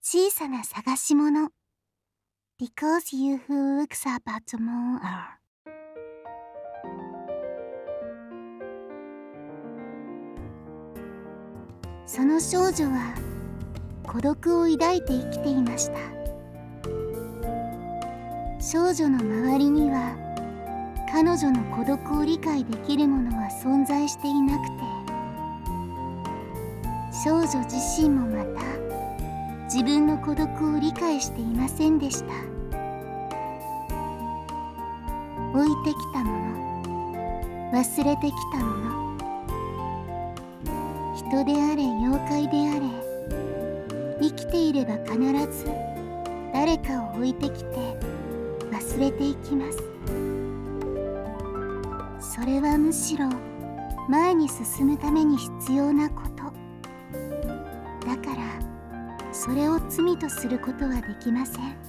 小さな探し物 Because you who looks about the moon are その少女は孤独を抱いて生きていました。少女の周りには彼女の孤独を理解できるものは存在していなくて、少女自身もまた自分の孤独を理解していませんでした。置いてきたもの、忘れてきたもの、人であれ妖怪であれ、生きていれば必ず誰かを置いてきて忘れていきます。それはむしろ前に進むために必要なこと。だからそれを罪とすることはできません。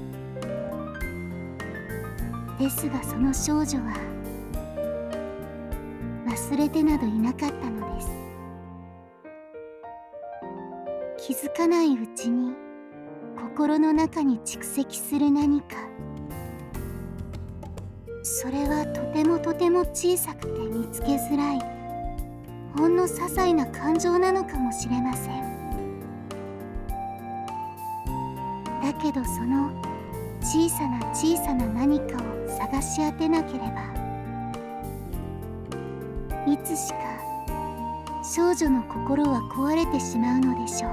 ですがその少女は忘れてなどいなかったのです。気づかないうちに心の中に蓄積する何か、それはとてもとても小さくて見つけづらいほんの些細な感情なのかもしれません。だけどその小さな小さな何かを探し当てなければ、いつしか少女の心は壊れてしまうのでしょう。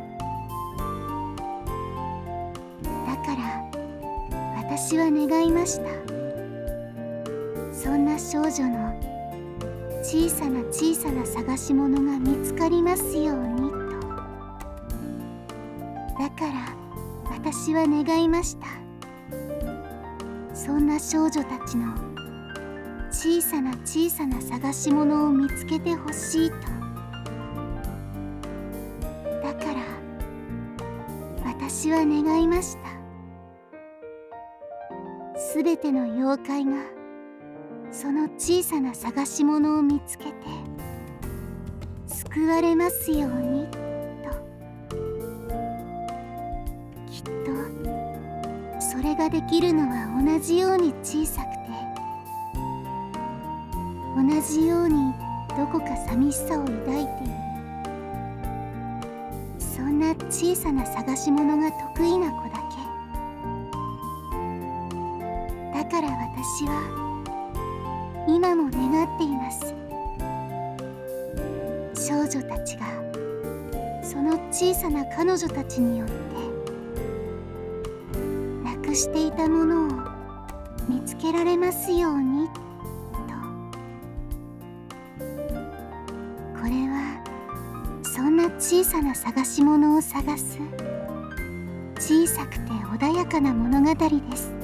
だから私は願いました。そんな少女の小さな小さな探し物が見つかりますようにと。だから私は願いました。そんな少女たちの小さな小さな探し物を見つけてほしいと。だから私は願いました。すべての妖怪がその小さな探し物を見つけて救われますようにと。きっとそれができるのは同じように小さくて、同じようにどこか寂しさを抱いている、そんな小さな探し物が得意な子だけ。だから私は今も願っています。少女たちがその小さな彼女たちによってなくしていたものを見つけられますようにと。これはそんな小さな探し物を探す小さくて穏やかな物語です。